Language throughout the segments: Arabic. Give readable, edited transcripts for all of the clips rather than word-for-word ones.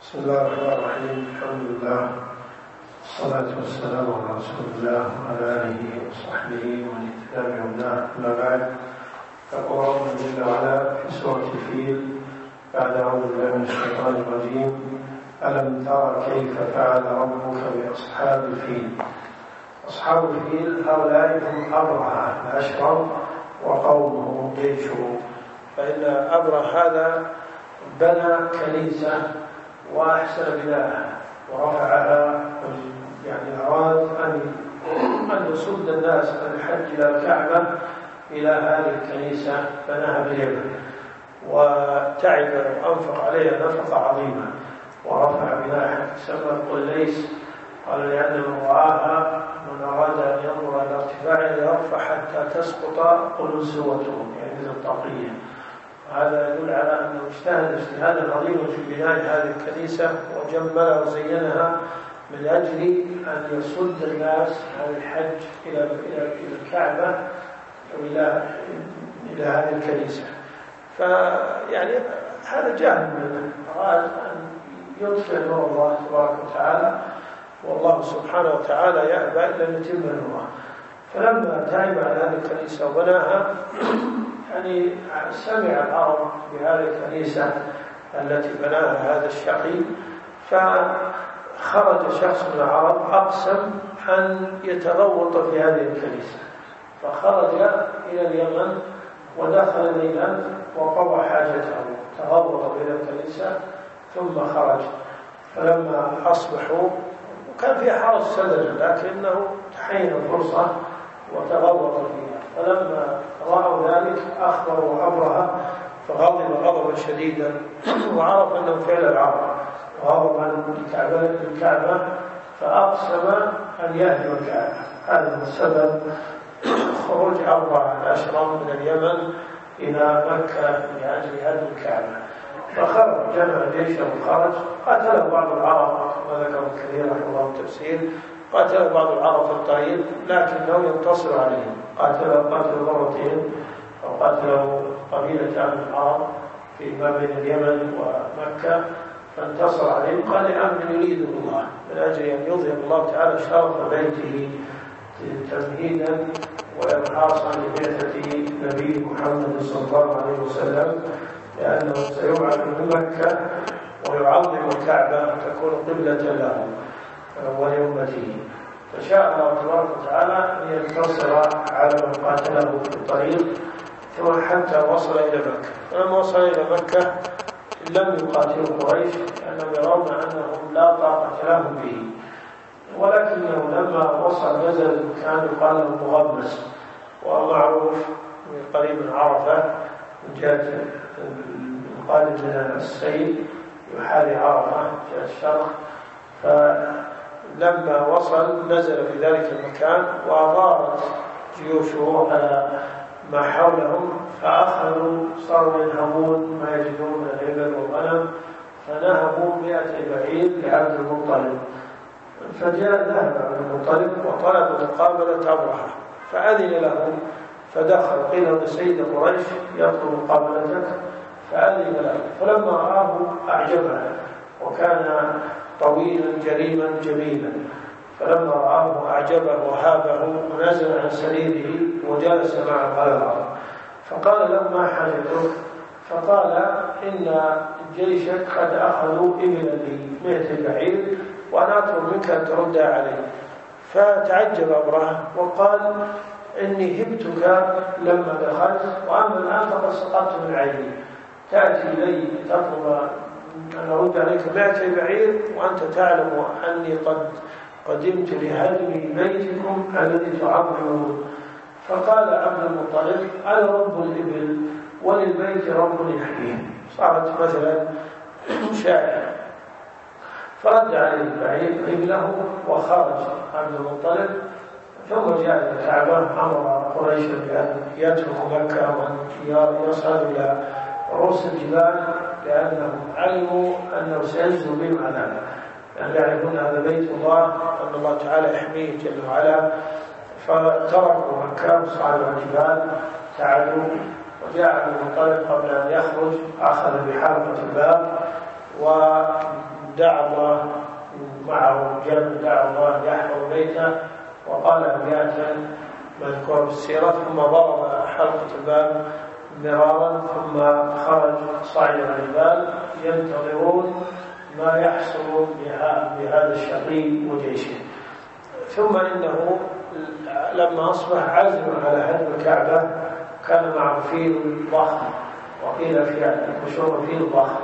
بسم الله الرحمن الرحيم. الحمد لله والصلاة والسلام على رسول الله وعلى آله وصحبه ومن اهتدى بهداه. أما بعد، فقال الله جل وعلا في سورة الفيل بعد أعوذ بالله من الشيطان الرجيم: ألم تر كيف فعل ربك بأصحاب الفيل. أصحاب الفيل هؤلاء هم أبرهة الأشرم وقومه جيشه. فإن أبرهة هذا بنى كنيسة وأحسن بناءها ورفعها، يعني أراد أن يصد الناس عن الحج إلى الكعبة إلى هذه الكنيسة، بناها باليمن وتعب وأنفق عليها نفقة عظيمة ورفع بناءها. سمى القليس، قال لأن من رآها من أراد أن ينظر إلى ارتفاعها يرفع حتى تسقط قلنسوته، يعني مثل الطاقية. هذا يدل على أنه اجتهد اجتهادا عظيما في بناء هذه الكنيسة وجملها وزينها من أجل أن يصد الناس عن الحج إلى الكعبة أو إلى هذه الكنيسة. فيعني هذا جاهل منه، أراد أن يطفئ نور الله تبارك وتعالى، والله سبحانه وتعالى يأبى إلا أن يتم نوره. فلما تعب على هذه الكنيسة وبناها، يعني سمع العرب بهذه الكنيسة التي بناها هذا الشقي، فخرج شخص من العرب أقسم أن يتغوط في هذه الكنيسة، فخرج إلى اليمن ودخل ليلا وقضى حاجته، تغوط إلى الكنيسة ثم خرج. فلما أصبحوا وكان فيها حرج سدد، لكنه تحين الفرصة وتغوط فيها. فلما رأوا ذلك أخبروا أبرهة، فغضب غضبا شديدا وعرف أنه فعل العرب غضبا للكعبة، فأقسم أن يهدم الكعبة. هذا هو السبب خروج أبرهة الأشرم من اليمن إلى مكة لأجل هدم الكعبة. فخرج جمع جيشه وخرج، قاتله بعض العرب كما ذكر كثير رحمه الله التفسير، قاتله بعض العرب في الطريق لكنه ينتصر عليهم. قاتله مرتين، أو قاتله قبيلة من العرب في ما بين اليمن ومكة فانتصر عليهم. قال أمر يريده الله من أجل أن يظهر الله تعالى شرف بيته تمهيدا وإرحاصا لبعثة نبي محمد صلى الله عليه وسلم، لأنه سيبعث من مكة ويعظم الكعبة تكون قبلة له ولأمته. فشاء الله تبارك وتعالى أن ينتصر على من قاتله في الطريق ثم حتى وصل إلى مكة. فلما وصل إلى مكة لم يقاتلوا قريش لأنهم يرون أنهم لا طاقة لهم به، ولكنه لما وصل نزل المكان يقال له مغمس، ومعروف من قريب من عرفة من جهة قادم من السيل يحالي عرفة جهة الشرق. فلما وصل نزل في ذلك المكان وأغارت جيوشه على ما حولهم، فأخذوا صاروا ينهبون ما يجدون من الإبل والغنم، فنهبوا 100 بعير لعبد المطلب. فجاء ذهب عبد المطلب وطلب مقابلة أبرهة فأذن له، فدخل قيل له سيد قريش يطلب مقابلتك، فأذن له. فلما رآه أعجبه، وكان طويلا جريما جميلا، فلما رآه أعجبه وهابه ونزل عن سريره وجلس معه على الأرض. فقال له ما حاجتك؟ فقال إن جيشك قد أخذوا إبلا لي 100 بعير وأنا أطلب منك أن تردها علي. فتعجب أبرهة وقال إني هبتك لما دخلت، وأما الآن فقد سقطت من عيني، تأتي إلي تطلب أن أرد عليك 100 بعير وأنت تعلم أني قد قدمت لهدم بيتكم الذي تعظمون. فقال عبد المطلب أنا رب الإبل وللبيت رب يحميه. صارت مثلا شاعر. فرد عليه البعير إبله وخرج عبد المطلب، ثم جاء إلى الكعبة. أمر قريش بأن يتركوا مكة وأن يصعدوا إلى رؤوس الجبال، لأنهم علموا أنه سينزل بهم عذاب، لأن يعرفون هذا بيت الله أن الله تعالى يحميه جل وعلا. فتركوا مكة وصعدوا على الجبال تعالوا، وجاء عبد المطلب قبل أن يخرج أخذ بحلقة الباب دعا الله معه جن، دعا الله يحفظ بيته وقال أبيات مذكورة في السيرة، ثم ضرب حلقة الباب مرارا ثم خرج صعد الجبال ينتظرون ما يحصل بهذا الشقي وجيشه. ثم إنه لما أصبح عزم على هدم الكعبة كان معه فيل ضخم، وقيل في المشهور فيل ضخم،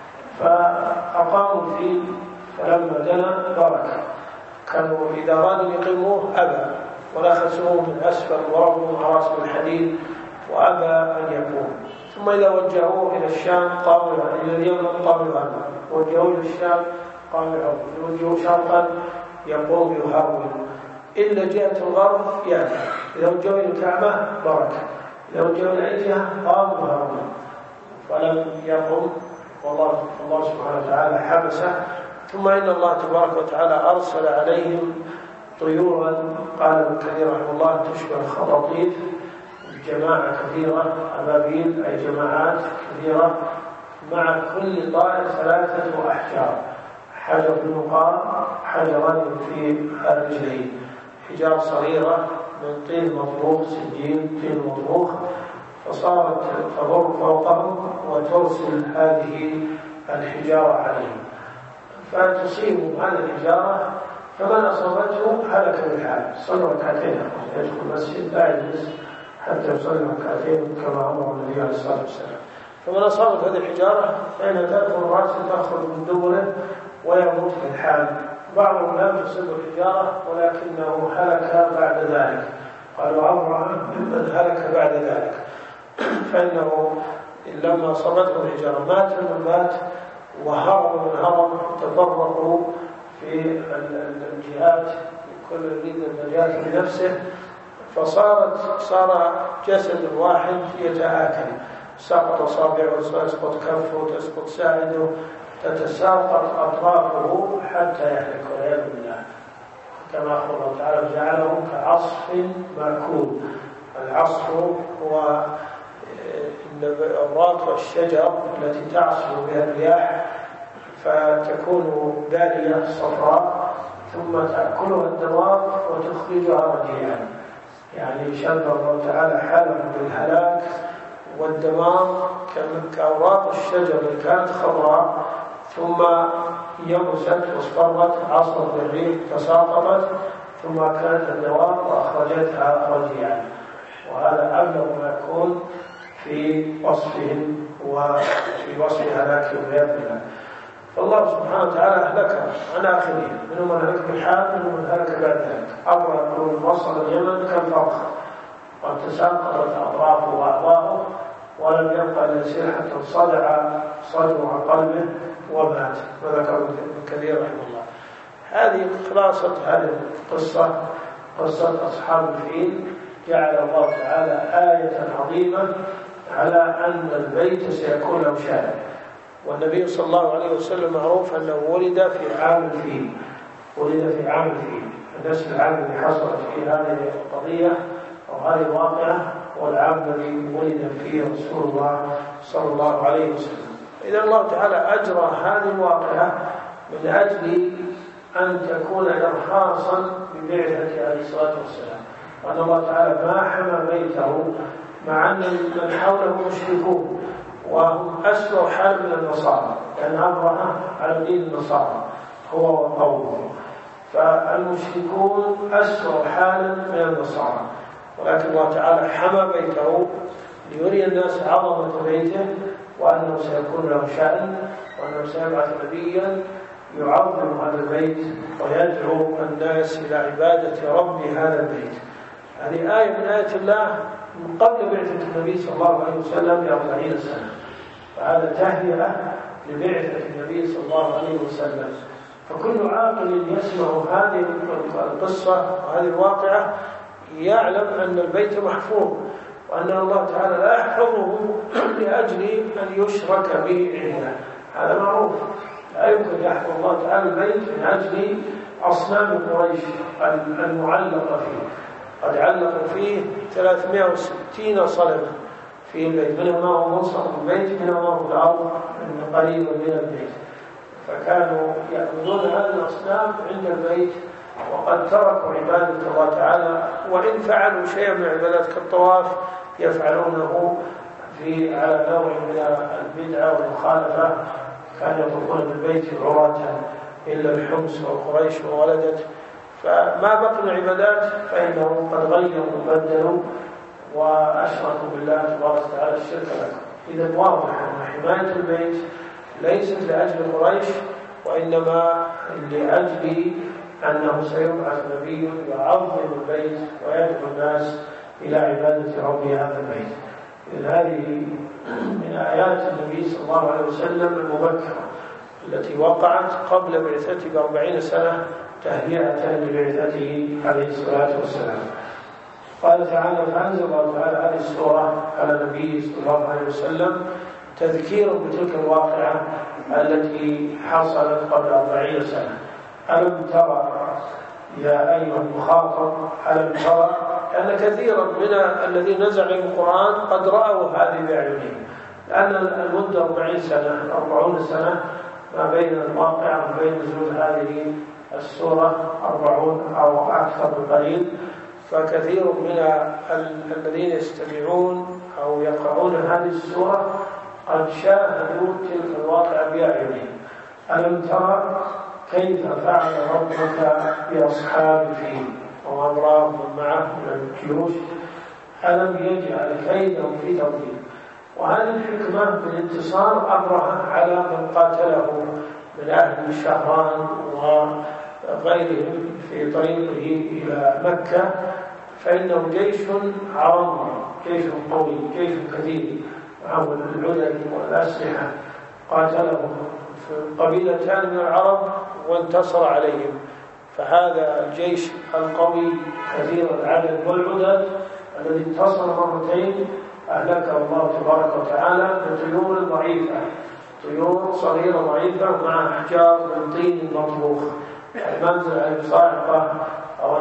فأقاموا الفيل فلما دنا برك. كانوا إذا أرادوا يقيموه أبى، ونخسوه من أسفل وربوا عراس بالحديد وأبى أن يقوم. ثم إذا وجهوه إلى الشام قاموا، إلى اليمن قاموا يهرب، وجهوه إلى الشام قاموا يهرب، وجهوه شرقا يقوم يهرب، إلا جهة الغرب يأتي. إذا وجهوا إلى الكعبة بركة، إذا وجهوا إلى أي جهة قاموا يهربون، فلم يقم، والله سبحانه وتعالى حبسه. ثم إن الله تبارك وتعالى أرسل عليهم طيورا، قال ابن كثير رحمه الله تشبه الخطاطيف، جماعة كثيرة، أبابيل أي جماعات كثيرة، مع كل طائر 3 أحجار، حجر في النقاط، حجران في الرجلين، حجار صغيرة من طين مطبوخ، سجين طين مطبوخ، فصارت تضر فوقهم وترسل هذه الحجارة عليهم، فتصيب هذه الحجارة، فمن أصابته هلك بالحال. صلوا ركعتين، يدخل المسجد لا يجلس حتى يصلي ركعتين كما أمر النبي عليه الصلاة والسلام. فمن أصابت هذه الحجارة فإنها تأكل رأسه تخرج من دبره ويموت في الحال. بعضهم لم تصب الحجارة ولكنه هلك بعد ذلك، قالوا عمره ممن هلك بعد ذلك، فإنه لما أصابته الحجارة مات من مات، وهرب من هرب، تفرقوا في الجهات، كل يريد النجاة بنفسه، صار جسد واحد يتآكل، سقط أصابعه، تسقط كفه، تسقط ساعده، تتساقط أطرافه حتى يهلك والعياذ بالله، كما أخبر الله تعالى جعله كعصف مأكول. العصف هو الأوراق والشجر التي تعصف بها الرياح فتكون بالية صفراء، ثم تأكلها الدواب وتخرجها رجيعا. يعني شبه الله تعالى حالهم بالهلاك والدمار كأوراق الشجر اللي كانت خضراء ثم يبست واصفرت، عصفت بالريح تساقطت، ثم كانت الدواب وأخرجتها رجيعا. وهذا أبلغ ما يكون في وصفهم وفي وصف هلاك والعياذ بالله. فالله سبحانه وتعالى أهلكهم عن آخرهم، منهم من هلك بالحال، منهم من هلك بعد ذلك. أمر من وصل اليمن كالفرخ، قد تساقطت أطرافه وأعضاؤه ولم يبقى إلا يسير حتى صدع قلبه ومات. وذكر ابن كثير رحمه الله. هذه خلاصة هذه القصة، قصة أصحاب الفيل. جعل الله تعالى آية عظيمة على أن البيت سيكون له شأن. والنبي صلى الله عليه وسلم معروف أنه ولد في عام الفيل، نفس العام الذي حصلت فيه هذه القضية أو هذه الواقعة والعام الذي ولد فيه رسول الله صلى الله عليه وسلم. إذا الله تعالى أجرى هذه الواقعة من أجل أن تكون إرخاصا ببعثة عليه الصلاة والسلام، وأن الله تعالى ما حمى بيته مع أن من حوله مشركون وهم أسوأ حال من النصارى، لأن أبرهة على دين النصارى هو وقومه، فالمشركون أسوأ حالا من النصارى، ولكن الله تعالى حمى بيته ليري الناس عظمة بيته وأنه سيكون له شأن، وأنه سيبعث نبيا يعظم هذا البيت ويدعو الناس إلى عبادة رب هذا البيت. هذه آية من آية الله من قبل بعثة النبي صلى الله عليه وسلم ب40 سنة، فهذا تهيئة لبعثة النبي صلى الله عليه وسلم. فكل عاقل يسمع هذه القصة وهذه الواقعة يعلم أن البيت محفوظ، وأن الله تعالى لا يحفظه لأجل أن يشرك به عنده، هذا معروف. لا يمكن يحفظ الله تعالى البيت من أجل أصنام قريش المعلقة فيه. قد علقوا فيه 360 صنما في البيت، منهم ما هو منصب البيت، منهم ما هو في الأرض قريبا من البيت. فكانوا يعبدون هذه الأصنام عند البيت، وقد تركوا عبادة الله تعالى، وإن فعلوا شيئا من عبادات كالطواف يفعلونه على نوع من البدعة والمخالفة. كانوا يطوفون بالبيت عراة إلا الحمص وقريش وولدت، فما بقي العبادات فإنهم قد غيروا وبدلوا وأشركوا بالله تبارك وتعالى الشرك لكم. إذا واضح أن حماية البيت ليست لأجل قريش، وإنما لأجل أنه سيبعث نبي يعظم البيت ويدعو الناس إلى عبادة رب هذا البيت. إذن هذه من آيات النبي صلى الله عليه وسلم المبكرة التي وقعت قبل بعثته ب40 سنة تهيئة لبعثته عليه الصلاة والسلام. قال تعالى: فأنزل الله تعالى هذه السورة على النبي صلى الله عليه وسلم تذكير بتلك الواقعة التي حصلت قبل 40 سنة. ألم ترى يا أيها المخاطب، ألم ترى أن كثيرا من الذين نزل عليهم القرآن قد رأوا هذه بأعينهم، لأن المدة 40 سنة 40 سنة ما بين الواقع وما بين نزول هذه السورة 40 أو أكثر بقليل. فكثير من الذين يستمعون أو يقرؤون هذه السورة قد شاهدوا تلك الواقع بأعينهم. ألم ترى كيف فعل ربك بأصحاب الفيل وما أدراك من معه من الجيوش ألم يجعل كيدهم في تضليل. وهذه الحكمة بالانتصار أبرهة على من قاتله من أهل الشهران وغيرهم في طريقه إلى مكة، فإنه جيش عظيم، جيش قوي، جيش كثير معه العدد والأسلحة، قاتلهم في قبيلتان من العرب وانتصر عليهم. فهذا الجيش القوي كثير العدد والعدد الذي انتصر مرتين أهلكه الله تبارك وتعالى بطيور ضعيفة، طيور صغيرة ضعيفة مع أحجار من طين مطبوخ، يعني ما أنزل عليهم صاعقة أو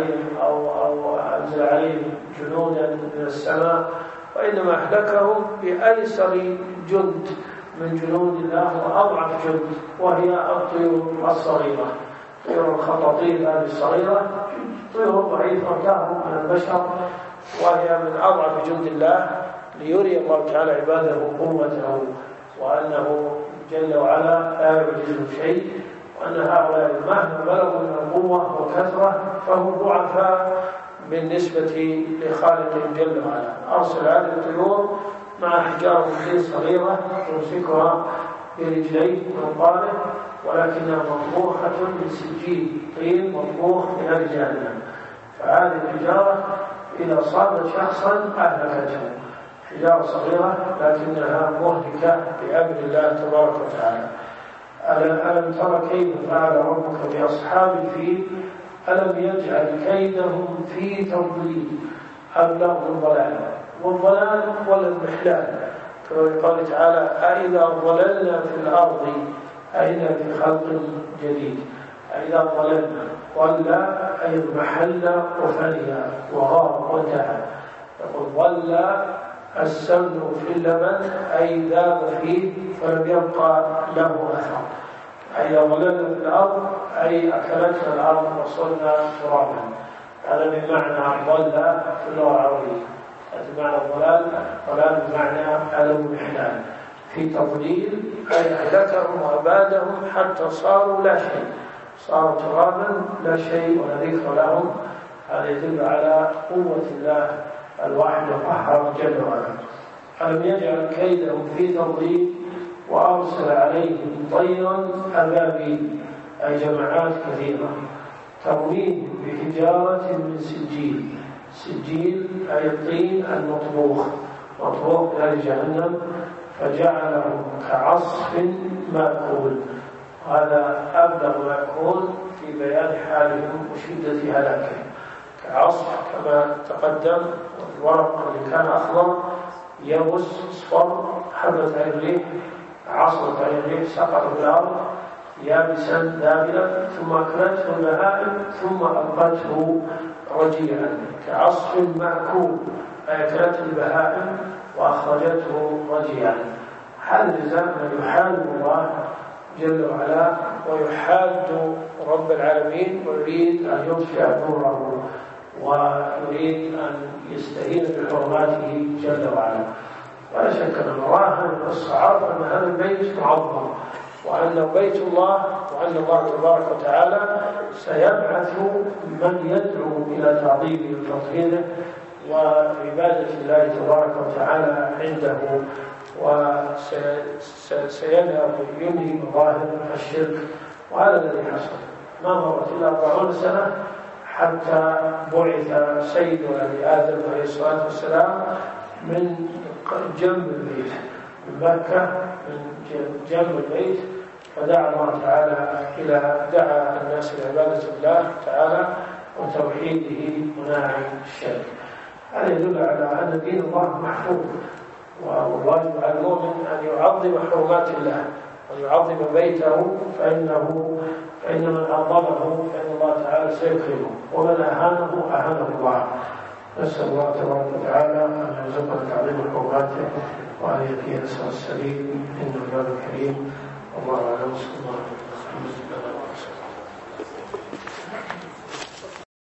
أنزل عليهم جنودا من السماء، وإنما أهلكهم بأيسر جند من جنود الله وأضعف جند، وهي الطيور الصغيرة، طيور الخطاطيف هذه الصغيرة، طيور ضعيفة تهرب من البشر، وهي من أضعف جند الله، ليري الله تعالى عباده قوته وأنه جل وعلا لا يعجزه شيء، وأن هؤلاء مهما بلغوا من القوة والكثرة فهم ضعفاء بالنسبة لخالقهم جل وعلا. أرسل هذه الطيور مع أحجار من صغيرة يمسكها برجليه وينقاله، ولكنها مطبوخة من سجيل، طين مطبوخ من أهل جهنم. فهذه الحجارة إذا صابت شخصا أهلكته، حجارة صغيرة لكنها مهلكة بأمر الله تبارك وتعالى. ألم ترى كيف فعل ربك بأصحاب الفيل ألم يجعل كيدهم في تضليل أبلغ الضلال، والضلال هو الانحلال، كما قال تعالى: أإذا ضللنا في الأرض أئنا في خلق جديد. أإذا ضللنا ضل أي اضمحل وفني وغاب وانتهى. يقول ضل السمن في اللبن أي ذاب فيه فلم يبقى له أثر. أي ضللنا في الأرض أي أكلتنا الأرض وصلنا ترابا. هذا بمعنى ضل في اللغة العربية. بمعنى الضلال بمعنى الانحلال. في تضليل أي أهلكهم وأبادهم حتى صاروا لا شيء، صاروا ترابا لا شيء ولا ذكر لهم. هذا يدل على قوة الله الواحد القهار جل وعلا. ألم يجعل كيدهم في تضليل وأرسل عليهم طيرا أبابيل أي جماعات كثيرة ترميهم بحجارة من سجيل. سجيل أي الطين المطبوخ، مطبوخ بأهل جهنم، فجعلهم كعصف مأكول. هذا أبلغ ما يكون في بيان حالهم وشدة هلاكهم. كعصف كما تقدم، الورق اللي كان أخضر يبس اصفر، حبت عين الريح، عصرت عين الريح، سقط في الأرض يابسا ذابلا، ثم أكلته البهائم ثم ألقته رجيعا. كعصف مأكول أي أكلته البهائم وأخرجته رجيعا. هذا الجزاء من يحارب الله جل وعلا ويحاد رب العالمين ويريد أن يطفئ نوره ويريد أن يستهين بحرماته جل وعلا. ولا شك أن المراهن والصعاب أن هذا البيت معظم، وأنه بيت الله، وأن الله تبارك وتعالى سيبعث من يدعو إلى تعظيمه وتطهيره وعبادة الله تبارك وتعالى عنده، وسيذهب ينهي مظاهر الشرك. وهذا الذي حصل. ما مرت إلا 40 سنة حتى بعث سيد ولد آدم عليه الصلاة والسلام من جنب البيت، من مكة، من جنب البيت، فدعا الله تعالى دعا الناس إلى عبادة الله تعالى وتوحيده ونهي الشرك. هذا يدل على أن دين الله محفوظ، والواجب على المؤمن أن يعظم حرمات الله ويعظم بيته، فإن من عظمه فإن الله تعالى سيكرمه، ومن أهانه الله. نسأل الله تبارك وتعالى أن يرزقنا تعظيم حرماته وأن يهدينا السبيل السليم، إنه جواد كريم. والله أعلم.